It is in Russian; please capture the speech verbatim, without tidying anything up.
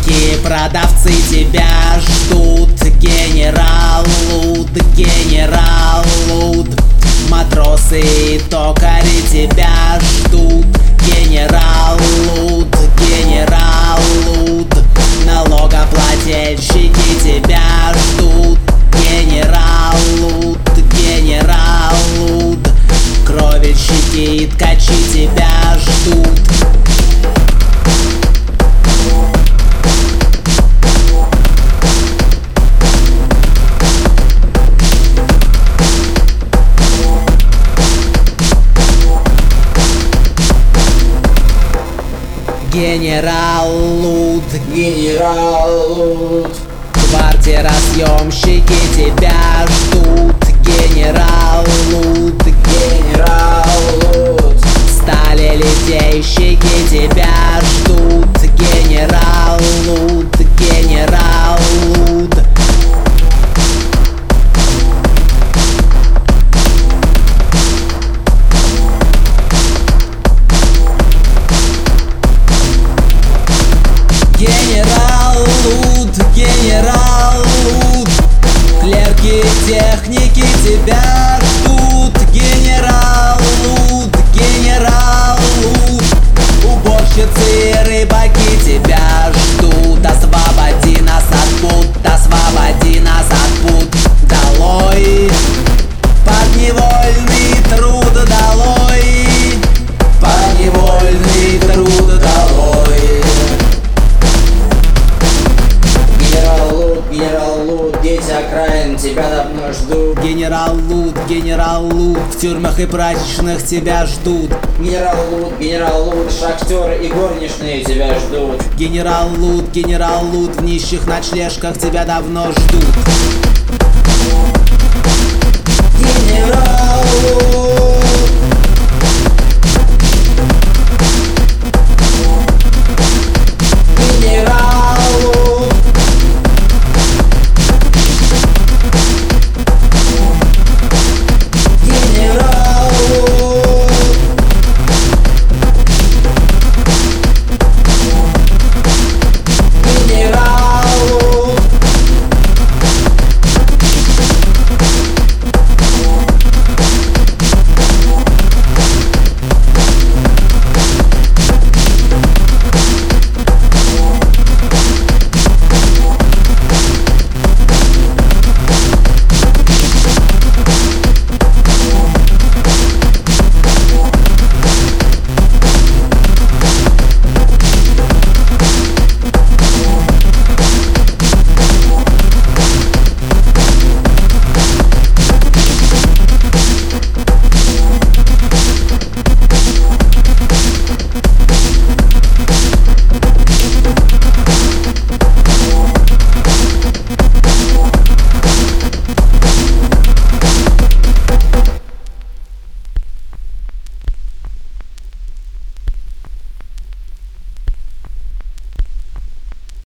Шлюхи, продавцы тебя ждут. Генерал Лут, генерал Лут. Матросы и токари тебя ждут. Генерал Лут, генерал Лут. Налогоплательщики тебя ждут. Генерал Лут, генерал Лут. Кровельщики и ткачи тебя ждут. Генерал Лут, генерал Лут. Квартиросъемщики тебя ждут. Генерал Лут, генерал Лут. Сталелитейщики тебя ждут. Генерал Лут, генерал Лут. Генерал Лут, генерал Лут. Клерки, техники тебя ждут. Генерал Лут, генерал Лут. Уборщицы и рыбаки тебя ждут. Освободи нас от пут, освободи нас от пут. Долой подневольный труд, долой подневольный труд, долой. Генерал Лут, дети окраин тебя давно ждут. Генерал Лут, генерал Лут. В тюрьмах и прачечных тебя ждут. Генерал Лут, генерал Лут. Шахтеры и горничные тебя ждут. Генерал Лут, генерал Лут. В нищих ночлежках тебя давно ждут. Генерал Лут.